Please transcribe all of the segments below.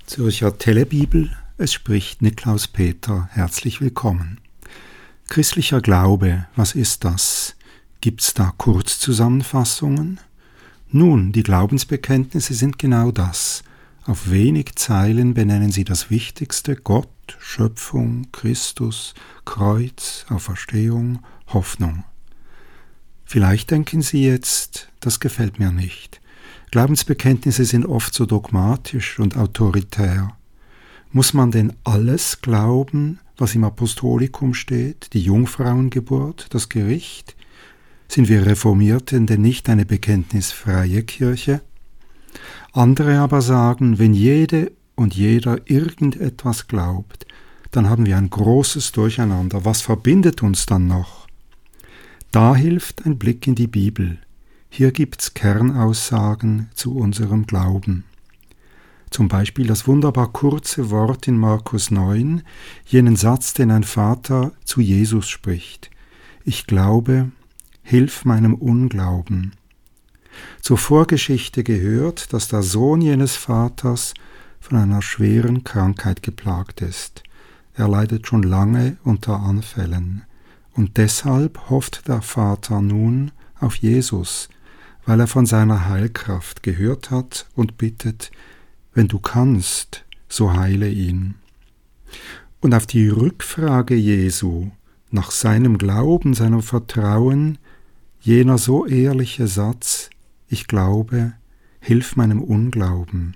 Zürcher Telebibel, es spricht Niklaus Peter, herzlich willkommen. Christlicher Glaube, was ist das? Gibt's da Kurzzusammenfassungen? Nun, die Glaubensbekenntnisse sind genau das. Auf wenig Zeilen benennen sie das Wichtigste: Gott, Schöpfung, Christus, Kreuz, Auferstehung, Hoffnung. Vielleicht denken Sie jetzt, das gefällt mir nicht. Glaubensbekenntnisse sind oft so dogmatisch und autoritär. Muss man denn alles glauben, was im Apostolikum steht, die Jungfrauengeburt, das Gericht? Sind wir Reformierten denn nicht eine bekenntnisfreie Kirche? Andere aber sagen, wenn jede und jeder irgendetwas glaubt, dann haben wir ein großes Durcheinander. Was verbindet uns dann noch? Da hilft ein Blick in die Bibel. Hier gibt's Kernaussagen zu unserem Glauben. Zum Beispiel das wunderbar kurze Wort in Markus 9, jenen Satz, den ein Vater zu Jesus spricht. Ich glaube, hilf meinem Unglauben. Zur Vorgeschichte gehört, dass der Sohn jenes Vaters von einer schweren Krankheit geplagt ist. Er leidet schon lange unter Anfällen. Und deshalb hofft der Vater nun auf Jesus, weil er von seiner Heilkraft gehört hat und bittet, wenn du kannst, so heile ihn. Und auf die Rückfrage Jesu nach seinem Glauben, seinem Vertrauen, jener so ehrliche Satz, ich glaube, hilf meinem Unglauben.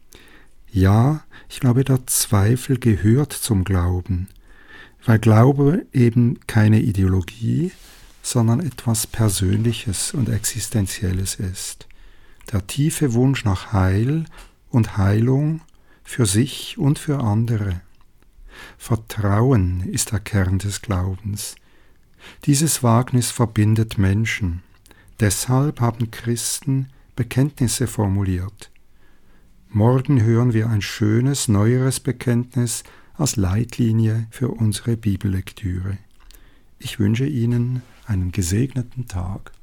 Ja, ich glaube, der Zweifel gehört zum Glauben, weil Glaube eben keine Ideologie, sondern etwas Persönliches und Existenzielles ist. Der tiefe Wunsch nach Heil und Heilung für sich und für andere. Vertrauen ist der Kern des Glaubens. Dieses Wagnis verbindet Menschen. Deshalb haben Christen Bekenntnisse formuliert. Morgen hören wir ein schönes, neueres Bekenntnis als Leitlinie für unsere Bibellektüre. Ich wünsche Ihnen einen gesegneten Tag.